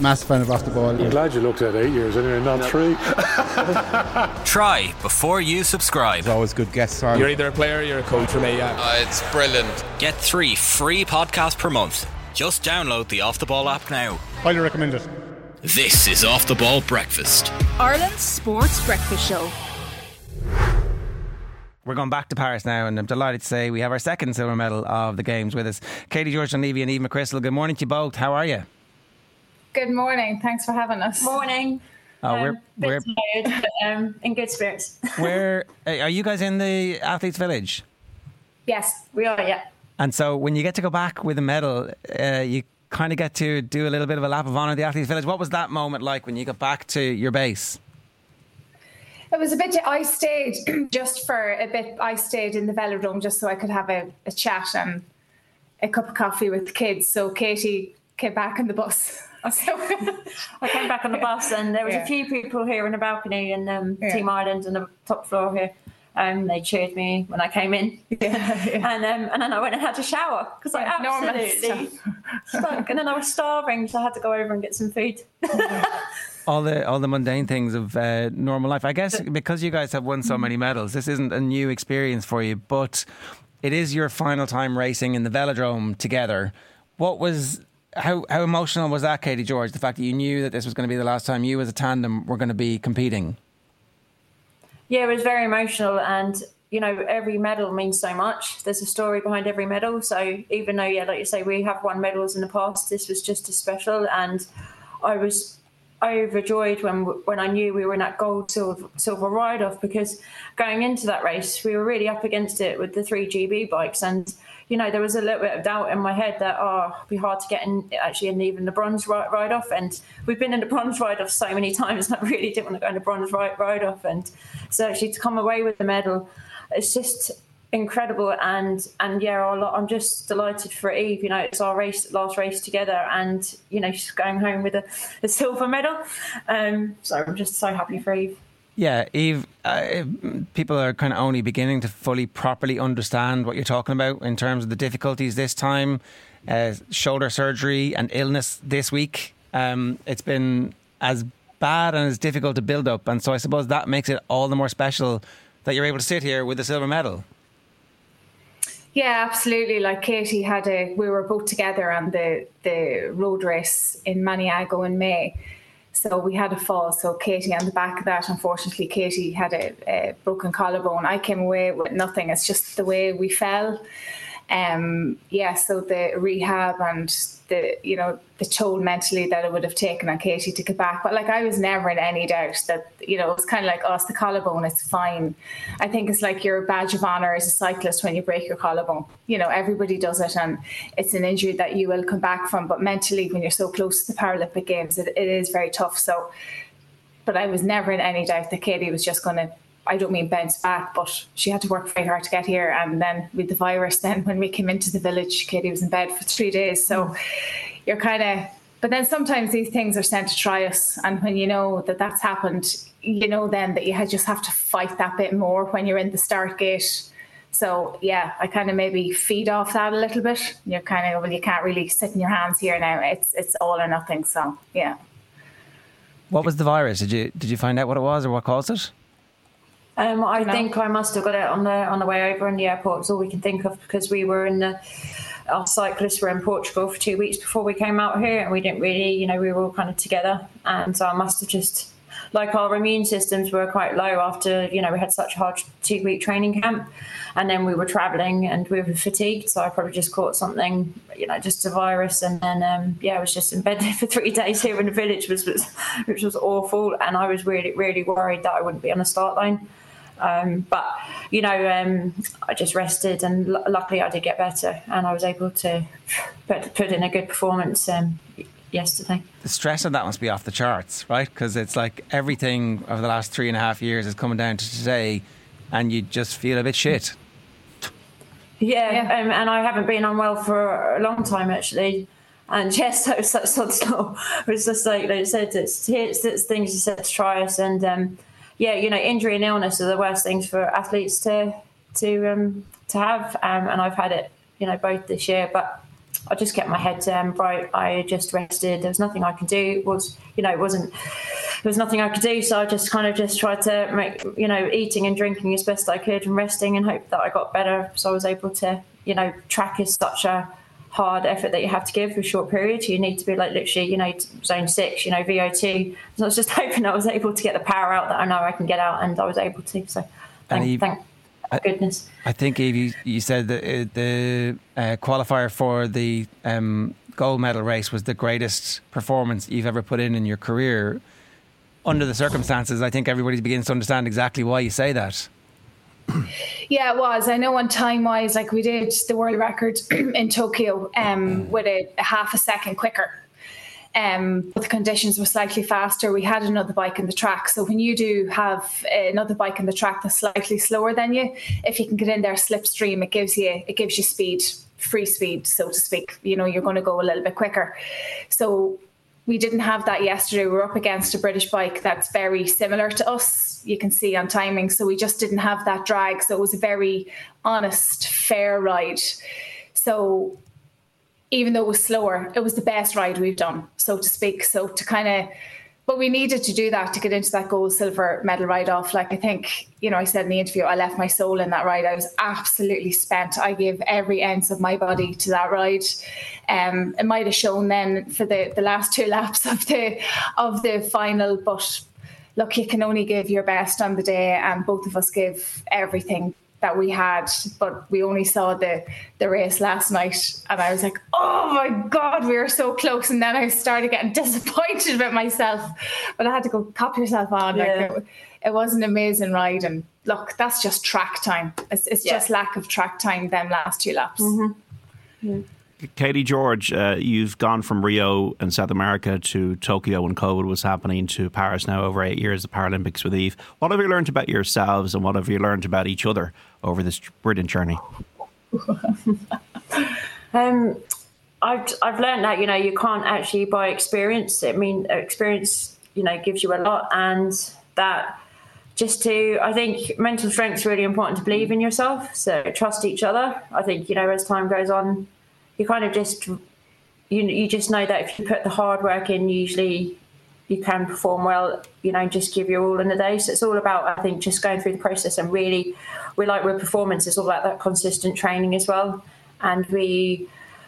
Massive fan of Off the Ball. I'm glad you looked at 8 years anyway, not 3. Try before you subscribe. It's always good guests on. You're either a player or you're a coach for me, It's brilliant. Get 3 free podcasts per month. Just download the Off the Ball app now. Highly recommend it. This is Off the Ball Breakfast, Ireland's sports breakfast show. We're going back to Paris now, and I'm delighted to say we have our second silver medal of the Games with us. Katie George-Dunleavy and Eve McChrystal, good morning to you both. How are you? Good morning. Thanks for having us. Morning. We're tired, but in good spirits. Where are you guys in the Athletes Village? Yes, we are. Yeah. And so when you get to go back with a medal, you kind of get to do a little bit of a lap of honour at the Athletes Village. What was that moment like when you got back to your base? It was a bit. I stayed just for a bit. I stayed in the Velodrome just so I could have a chat and a cup of coffee with the kids. So Katie came back on the bus. So I came back on the bus, and there was a few people here in the balcony in Team Ireland on the top floor here. They cheered me when I came in, and then I went and had a shower because I absolutely stunk. And then I was starving, so I had to go over and get some food. All the mundane things of normal life. I guess because you guys have won so many medals, this isn't a new experience for you, but it is your final time racing in the Velodrome together. How emotional was that, Katie George, the fact that you knew that this was going to be the last time you as a tandem were going to be competing? Yeah, it was very emotional, and every medal means so much. There's a story behind every medal, so even though, like you say, we have won medals in the past, this was just as special, and I was overjoyed when I knew we were in that gold silver ride-off, because going into that race, we were really up against it with the 3 GB bikes, and there was a little bit of doubt in my head that it'd be hard to get in even the bronze ride-off. And we've been in the bronze ride-off so many times, and I really didn't want to go in the bronze ride-off. And so actually to come away with the medal, it's just incredible. And I'm just delighted for Eve. It's our last race together, and she's going home with a silver medal. So I'm just so happy for Eve. Yeah, Eve, people are kind of only beginning to fully, properly understand what you're talking about in terms of the difficulties this time, shoulder surgery and illness this week. It's been as bad and as difficult to build up. And so I suppose that makes it all the more special that you're able to sit here with a silver medal. Yeah, absolutely. Like Katie we were both together on the road race in Maniago in May. So we had a fall. So Katie, on the back of that, unfortunately, Katie had a broken collarbone. I came away with nothing. It's just the way we fell. So the rehab and the toll mentally that it would have taken on Katie to get back. But I was never in any doubt that, it was kind of like, it's the collarbone, it's fine. I think it's like your badge of honour as a cyclist when you break your collarbone. Everybody does it, and it's an injury that you will come back from. But mentally, when you're so close to the Paralympic Games, it is very tough. So, but I was never in any doubt that Katie was just going to, I don't mean bounce back, but she had to work very hard to get here. And then with the virus, then when we came into the village, Katie was in bed for 3 days. So you're but then sometimes these things are sent to try us. And when you know that that's happened, then that you just have to fight that bit more when you're in the start gate. So yeah, I kind of maybe feed off that a little bit. You're kind of, you can't really sit in your hands here now. It's all or nothing. So yeah. What was the virus? Did you find out what it was or what caused it? I think I must have got it on the way over in the airport. It's all we can think of, because we were our cyclists were in Portugal for 2 weeks before we came out here, and we didn't really, we were all kind of together. And so I must have just, our immune systems were quite low after, we had such a hard 2-week training camp, and then we were travelling and we were fatigued. So I probably just caught something, just a virus. And then, I was just in bed for 3 days here in the village, which was awful. And I was really, really worried that I wouldn't be on the start line. But I just rested, and luckily I did get better, and I was able to put in a good performance yesterday. The stress of that must be off the charts, right? Because it's like everything over the last 3.5 years is coming down to today, and you just feel a bit shit. Yeah. And I haven't been unwell for a long time, actually. And yes, that was such sod's law. It was just like they said, it's things you said to try us. And injury and illness are the worst things for athletes to have. And I've had it, both this year. But I just kept my head right. I just rested. There was nothing I could do. It was nothing I could do. So I just kind of just tried to make, eating and drinking as best I could and resting and hope that I got better. So I was able to, track is such a hard effort that you have to give for a short period. You need to be like literally, zone 6, VO2. So I was just hoping I was able to get the power out that I know I can get out, and I was able to. So thank goodness. I think, Eve, you said that the qualifier for the gold medal race was the greatest performance you've ever put in your career. Under the circumstances, I think everybody begins to understand exactly why you say that. Yeah, it was. I know on time-wise, like we did the world record in Tokyo with a half a second quicker. But the conditions were slightly faster. We had another bike in the track. So when you do have another bike in the track that's slightly slower than you, if you can get in there slipstream, it gives you speed, free speed, so to speak. You're going to go a little bit quicker. So we didn't have that yesterday. We were up against a British bike that's very similar to us. You can see on timing. So we just didn't have that drag. So it was a very honest, fair ride. So even though it was slower, it was the best ride we've done, so to speak. So but we needed to do that to get into that gold, silver medal ride off. Like I think, I said in the interview, I left my soul in that ride. I was absolutely spent. I gave every ounce of my body to that ride. It might have shown then for the last 2 laps of the final, but look, you can only give your best on the day, and both of us gave everything that we had, but we only saw the race last night, and I was like, oh my God, we were so close. And then I started getting disappointed with myself, but I had to go cop yourself on. Yeah. Like it was an amazing ride, and look, that's just track time. It's just lack of track time them last 2 laps. Mm-hmm. Yeah. Katie George, you've gone from Rio and South America to Tokyo when COVID was happening, to Paris now over 8 years, the Paralympics with Eve. What have you learned about yourselves, and what have you learned about each other over this brilliant journey? I've learned that, you can't actually buy experience. I mean, experience, gives you a lot, and that I think mental strength is really important to believe in yourself. So trust each other. I think, as time goes on, you kind of just, you just know that if you put the hard work in, usually you can perform well, just give your all in the day. So it's all about, I think, just going through the process, and really, with performance, it's all about that consistent training as well. And we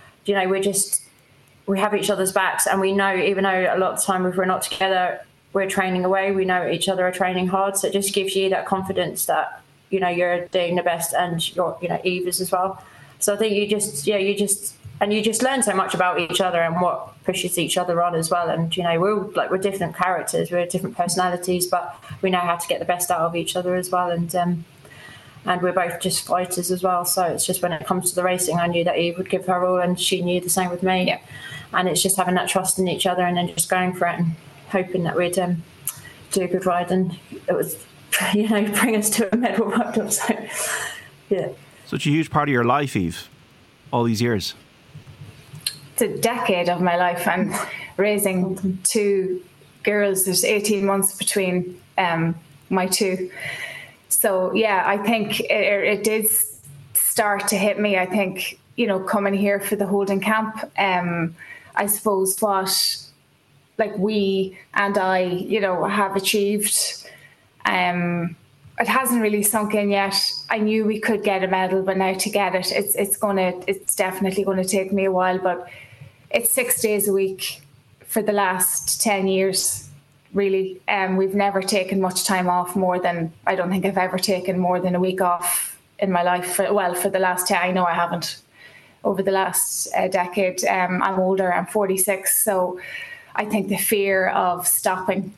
have each other's backs, and we know, even though a lot of the time if we're not together, we're training away, we know each other are training hard. So it just gives you that confidence that, you're doing the best, and Eve is as well. So I think you just learn so much about each other and what pushes each other on as well. And, we're different characters, we're different personalities, but we know how to get the best out of each other as well. And we're both just fighters as well. So it's just when it comes to the racing, I knew that Eve would give her all, and she knew the same with me. Yeah. And it's just having that trust in each other, and then just going for it and hoping that we'd do a good ride, and it was, bring us to a medal wrapped up. So, yeah. Such a huge part of your life, Eve, all these years. It's a decade of my life, and raising 2 girls, there's 18 months between my 2. So, yeah, I think it did start to hit me. I think, coming here for the Holden Camp, I suppose what, we and I, have achieved, it hasn't really sunk in yet. I knew we could get a medal, but now to get it, it's definitely going to take me a while. But it's 6 days a week for the last 10 years, really. We've never taken much time off I don't think I've ever taken more than a week off in my life. For the last 10, I know I haven't. Over the last decade, I'm older, I'm 46, so I think the fear of stopping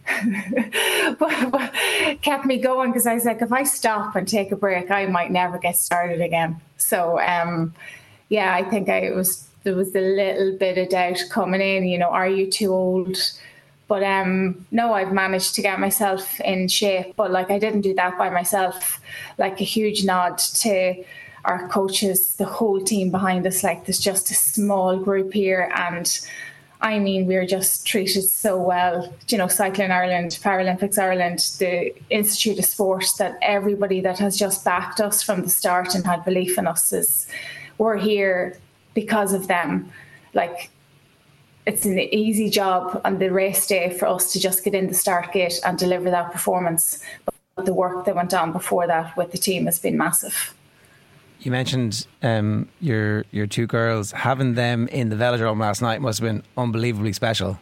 kept me going, because I was like, if I stop and take a break, I might never get started again. So, I think there was a little bit of doubt coming in, are you too old? But no, I've managed to get myself in shape. But I didn't do that by myself. A huge nod to our coaches, the whole team behind us. There's just a small group here, and I mean, we're just treated so well. Cycling Ireland, Paralympics Ireland, the Institute of Sport, that everybody that has just backed us from the start and had belief in us, we're here because of them. like, it's an easy job on the race day for us to just get in the start gate and deliver that performance. But the work that went on before that with the team has been massive. You mentioned your two girls. Having them in the velodrome last night must have been unbelievably special.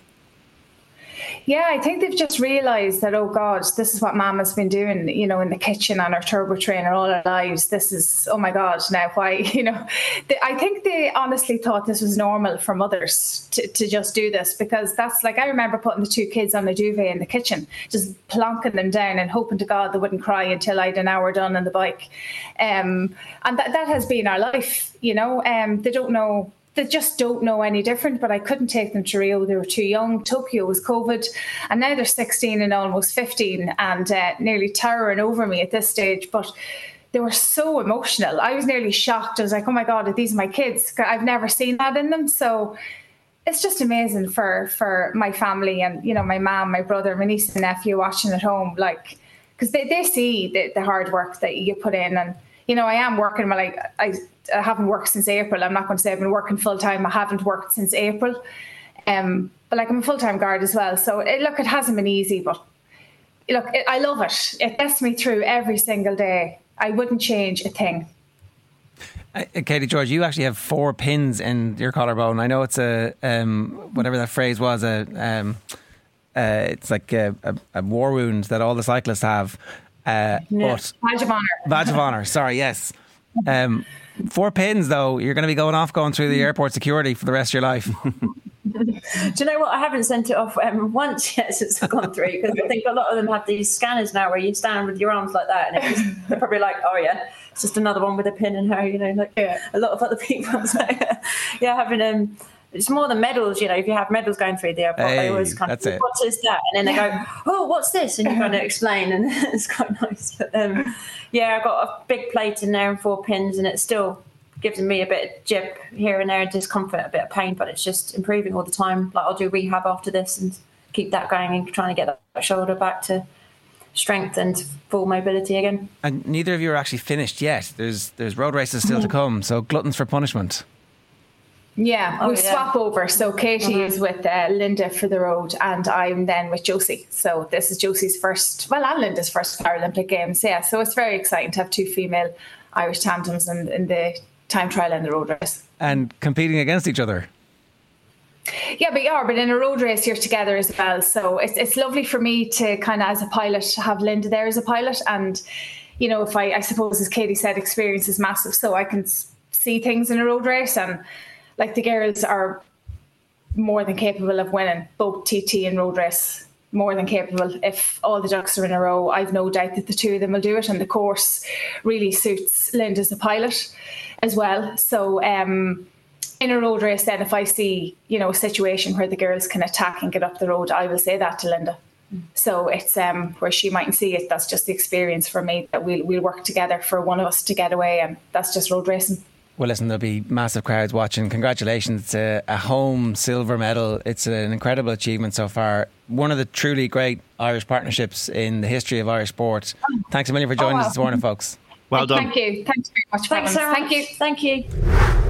Yeah, I think they've just realised that, oh God, this is what Mama's been doing, you know, in the kitchen on our turbo trainer all our lives. This is, oh my God, now why, you know. I think they honestly thought this was normal for mothers to just do this, because that's like, I remember putting the two kids on the duvet in the kitchen, just plonking them down and hoping to God they wouldn't cry until I'd an hour done on the bike. And that has been our life, you know. They just don't know any different, but I couldn't take them to Rio. They were too young. Tokyo was COVID, and now they're 16 and almost 15 and nearly towering over me at this stage. But they were so emotional. I was nearly shocked. I was like, oh my God, are these my kids? I've never seen that in them. So it's just amazing for my family and, you know, my mum, my brother, my niece and nephew watching at home, like, because they see the hard work that you put in. And, you know, I am working, like, I haven't worked since April. I'm not going to say I've been working full time. I haven't worked since April. But like, I'm a full-time guard as well. So it hasn't been easy, but look, I love it. It gets me through every single day. I wouldn't change a thing. Katie George, you actually have 4 pins in your collarbone. I know it's a whatever that phrase was, it's like a war wound that all the cyclists have. Badge of honour. Badge of honour. Sorry, yes. 4 pins though. You're going to be going through the airport security for the rest of your life. Do you know what? I haven't sent it off once yet since I've gone through, because I think a lot of them have these scanners now where you stand with your arms like that, and they're probably like, oh yeah, it's just another one with a pin in her, you know, like a lot of other people. So, yeah, having it's more than medals, you know. If you have medals going through the airport, they always kind of, what is that? And then they go, oh, what's this? And you kind of explain, and it's quite nice. But yeah, I've got a big plate in there and 4 pins, and it still gives me a bit of jip here and there, discomfort, a bit of pain, but it's just improving all the time. Like, I'll do rehab after this and keep that going and trying to get that shoulder back to strength and full mobility again. And neither of you are actually finished yet. There's road races still to come, so gluttons for punishment. Yeah, we swap over. So Katie is with Linda for the road, and I'm then with Josie. So this is Josie's first, and Linda's first Paralympic Games. Yeah, so it's very exciting to have 2 female Irish tandems in the time trial and the road race. And competing against each other. Yeah, but in a road race you're together as well. So it's lovely for me to kind of, as a pilot, have Linda there as a pilot. And, you know, if I suppose, as Katie said, experience is massive. So I can see things in a road race, and like, the girls are more than capable of winning both TT and road race. More than capable. If all the ducks are in a row, I've no doubt that the 2 of them will do it. And the course really suits Linda as a pilot as well. So in a road race then, if I see, you know, a situation where the girls can attack and get up the road, I will say that to Linda. So it's where she mightn't see it, that's just the experience for me, that we'll work together for one of us to get away, and that's just road racing. Well, listen, there'll be massive crowds watching. Congratulations. It's a home silver medal. It's an incredible achievement so far. One of the truly great Irish partnerships in the history of Irish sport. Thanks a million for joining us this morning, folks. Well done. Thank you. Thanks very much. Thanks so much. Thank you.